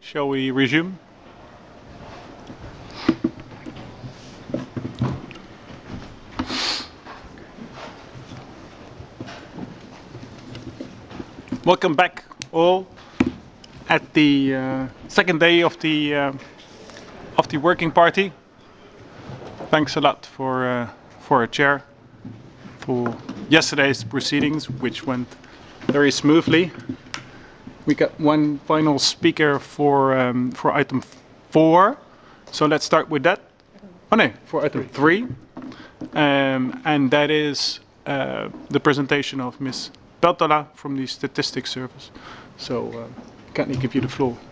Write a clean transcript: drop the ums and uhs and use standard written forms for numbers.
Shall we resume? Welcome back, all, at the second day of the working party. Thanks a lot for a chair for yesterday's proceedings, which went very smoothly. We got one final speaker for item 4, so let's start with that. Oh no, for item 3, and that is the presentation of Ms. Peltola from the Statistics Service. So, can I give you the floor?